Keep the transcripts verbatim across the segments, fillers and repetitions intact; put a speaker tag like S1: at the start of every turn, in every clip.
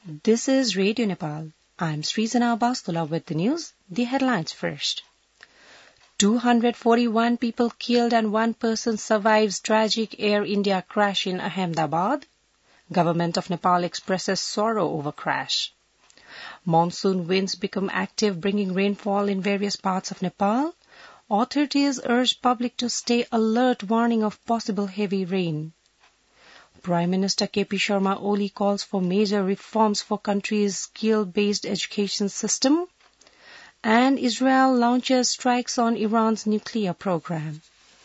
S1: This is Radio Nepal. I'm Srizana Bastula with the news. The headlines first. two hundred forty-one people killed and one person survives tragic Air India crash in Ahmedabad. Government of Nepal expresses sorrow over crash. Monsoon winds become active, bringing rainfall in various parts of Nepal. Authorities urge public to stay alert, warning of possible heavy rain. Prime Minister K P Sharma Oli calls for major reforms for country's skill-based education system. And Israel launches strikes on Iran's nuclear program.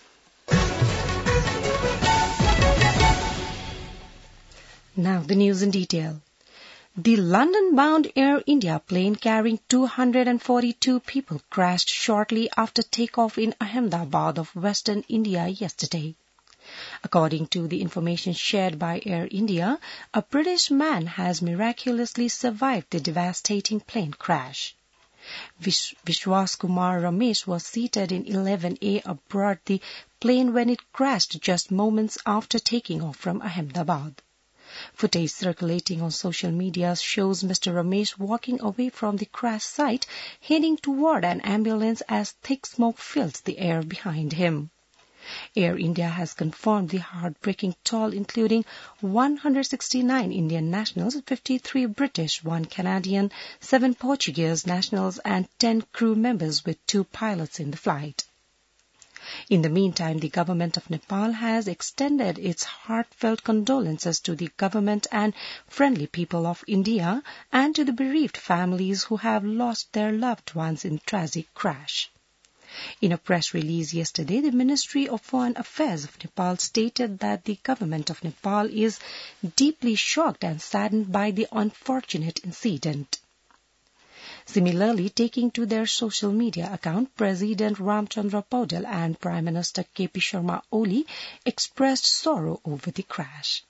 S1: Now the news in detail. The London-bound Air India plane carrying two hundred forty-two people crashed shortly after takeoff in Ahmedabad of Western India yesterday. According to the information shared by Air India, a British man has miraculously survived the devastating plane crash. Vish- Vishwas Kumar Ramesh was seated in eleven A aboard the plane when it crashed just moments after taking off from Ahmedabad. Footage circulating on social media shows Mister Ramesh walking away from the crash site, heading toward an ambulance as thick smoke fills the air behind him. Air India has confirmed the heartbreaking toll, including one hundred sixty-nine Indian nationals, fifty-three British, one Canadian, seven Portuguese nationals, and ten crew members, with two pilots in the flight. In the meantime, the government of Nepal has extended its heartfelt condolences to the government and friendly people of India and to the bereaved families who have lost their loved ones in tragic crash. In a press release yesterday, the Ministry of Foreign Affairs of Nepal stated that the government of Nepal is deeply shocked and saddened by the unfortunate incident. Similarly, taking to their social media account, President Ramchandra Paudel and Prime Minister K P Sharma Oli expressed sorrow over the crash.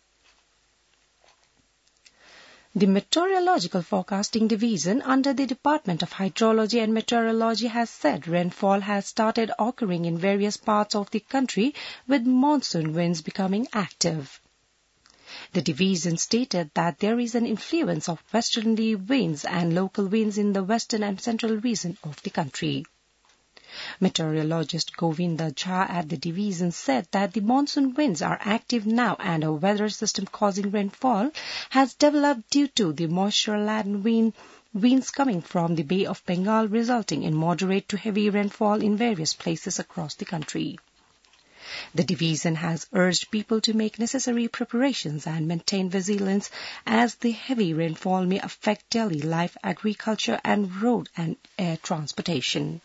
S1: The Meteorological Forecasting Division under the Department of Hydrology and Meteorology has said rainfall has started occurring in various parts of the country, with monsoon winds becoming active. The division stated that there is an influence of westerly winds and local winds in the western and central region of the country. Meteorologist Govinda Jha at the division said that the monsoon winds are active now and a weather system causing rainfall has developed due to the moisture-laden wind, winds coming from the Bay of Bengal, resulting in moderate to heavy rainfall in various places across the country. The division has urged people to make necessary preparations and maintain vigilance as the heavy rainfall may affect daily life, agriculture, and road and air transportation.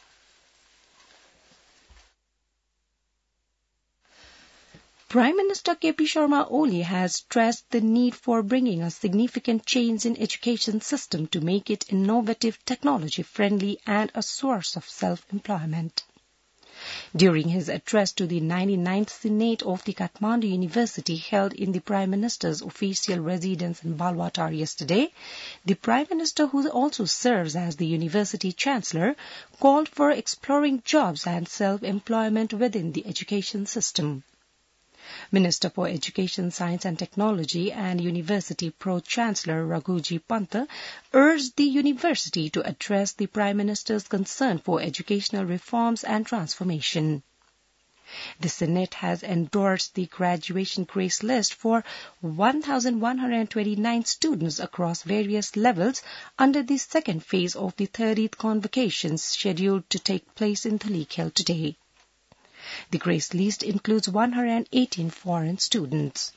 S1: Prime Minister K P Sharma Oli has stressed the need for bringing a significant change in education system to make it innovative, technology-friendly, and a source of self-employment. During his address to the ninety-ninth Senate of the Kathmandu University held in the Prime Minister's official residence in Balwatar yesterday, the Prime Minister, who also serves as the University Chancellor, called for exploring jobs and self-employment within the education system. Minister for Education, Science and Technology and University Pro-Chancellor Raghuji Panta urged the university to address the Prime Minister's concern for educational reforms and transformation. The Senate has endorsed the graduation grace list for one thousand one hundred twenty-nine students across various levels under the second phase of the thirtieth convocations scheduled to take place in Dhalikal today. The grace list includes one hundred eighteen foreign students.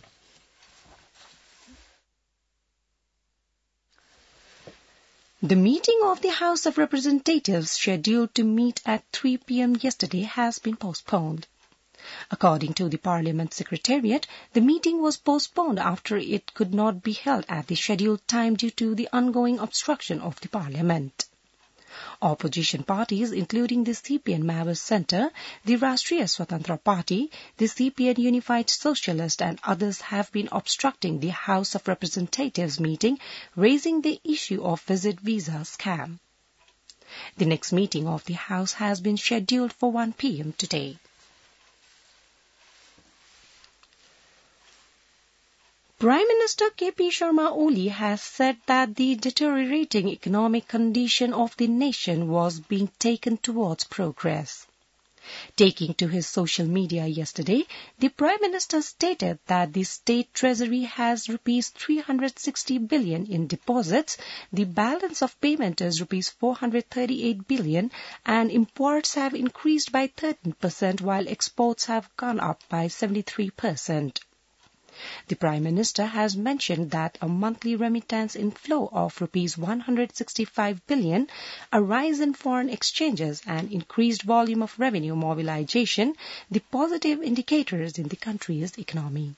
S1: The meeting of the House of Representatives scheduled to meet at three p.m. yesterday has been postponed. According to the Parliament Secretariat, the meeting was postponed after it could not be held at the scheduled time due to the ongoing obstruction of the Parliament. Opposition parties, including the C P N Maoist Centre, the Rashtriya Swatantra Party, the C P N Unified Socialist and others have been obstructing the House of Representatives meeting, raising the issue of visit visa scam. The next meeting of the House has been scheduled for one p.m. today. Prime Minister K P Sharma Oli has said that the deteriorating economic condition of the nation was being taken towards progress. Taking to his social media yesterday, the Prime Minister stated that the State Treasury has rupees three hundred sixty billion in deposits, the balance of payment is rupees four hundred thirty-eight billion, and imports have increased by thirteen percent while exports have gone up by seventy-three percent. The Prime Minister has mentioned that a monthly remittance inflow of rupees one hundred sixty-five billion, a rise in foreign exchanges and increased volume of revenue mobilization, the positive indicators in the country's economy.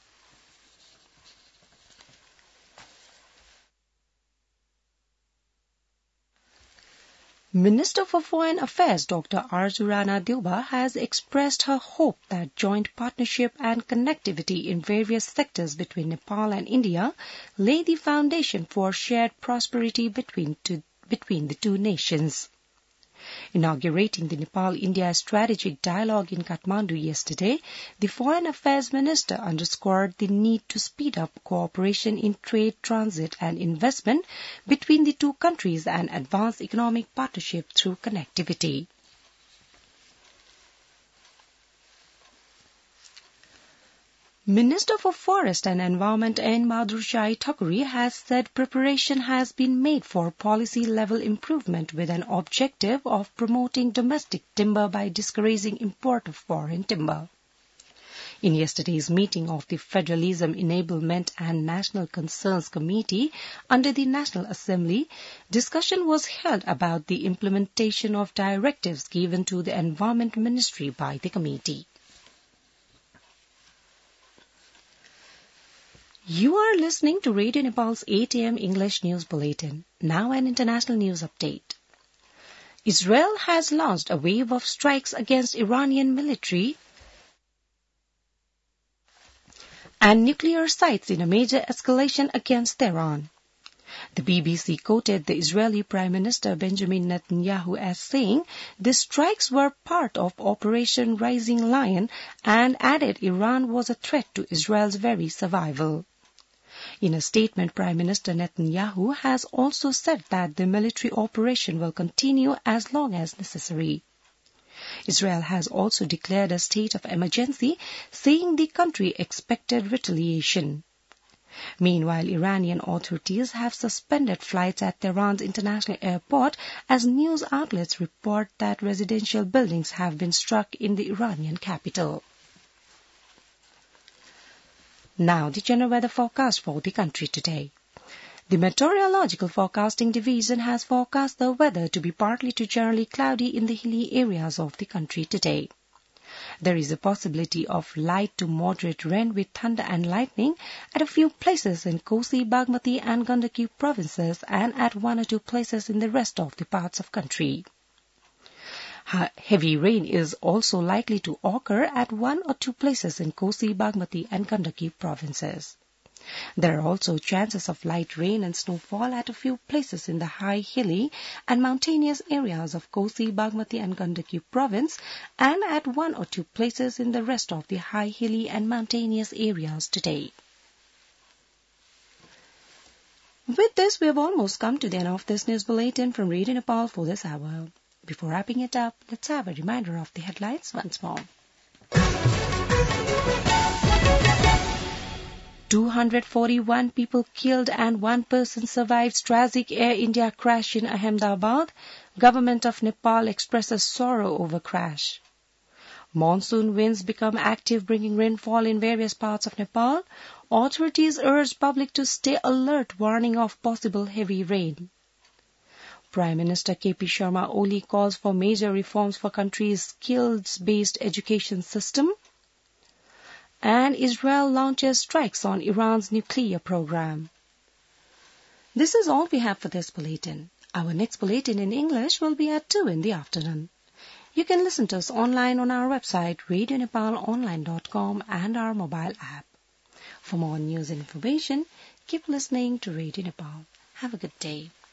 S1: Minister for Foreign Affairs Doctor Arzu Rana Deuba has expressed her hope that joint partnership and connectivity in various sectors between Nepal and India lay the foundation for shared prosperity between, two, between the two nations. Inaugurating the Nepal-India Strategic Dialogue in Kathmandu yesterday, the Foreign Affairs Minister underscored the need to speed up cooperation in trade, transit and investment between the two countries and advance economic partnership through connectivity. Minister for Forest and Environment N. Bahadur Shah Thakuri has said preparation has been made for policy-level improvement with an objective of promoting domestic timber by discouraging import of foreign timber. In yesterday's meeting of the Federalism Enablement and National Concerns Committee under the National Assembly, discussion was held about the implementation of directives given to the Environment Ministry by the committee. You are listening to Radio Nepal's eight a m English News Bulletin. Now an international news update. Israel has launched a wave of strikes against Iranian military and nuclear sites in a major escalation against Tehran. The B B C quoted the Israeli Prime Minister Benjamin Netanyahu as saying the strikes were part of Operation Rising Lion and added Iran was a threat to Israel's very survival. In a statement, Prime Minister Netanyahu has also said that the military operation will continue as long as necessary. Israel has also declared a state of emergency, saying the country expected retaliation. Meanwhile, Iranian authorities have suspended flights at Tehran's international airport as news outlets report that residential buildings have been struck in the Iranian capital. Now, the general weather forecast for the country today. The Meteorological Forecasting Division has forecast the weather to be partly to generally cloudy in the hilly areas of the country today. There is a possibility of light to moderate rain with thunder and lightning at a few places in Kosi, Bagmati and Gandaki provinces and at one or two places in the rest of the parts of country. Heavy rain is also likely to occur at one or two places in Kosi, Bagmati and Gandaki provinces. There are also chances of light rain and snowfall at a few places in the high, hilly and mountainous areas of Kosi, Bagmati and Gandaki province and at one or two places in the rest of the high, hilly and mountainous areas today. With this, we have almost come to the end of this news bulletin from Radio Nepal for this hour. Before wrapping it up, let's have a reminder of the headlines once more. two hundred forty-one people killed and one person survived tragic Air India crash in Ahmedabad. Government of Nepal expresses sorrow over crash. Monsoon winds become active, bringing rainfall in various parts of Nepal. Authorities urge public to stay alert, warning of possible heavy rain. Prime Minister K P Sharma Oli calls for major reforms for country's skills-based education system. And Israel launches strikes on Iran's nuclear program. This is all we have for this bulletin. Our next bulletin in English will be at two in the afternoon. You can listen to us online on our website, radio nepal online dot com, and our mobile app. For more news and information, keep listening to Radio Nepal. Have a good day.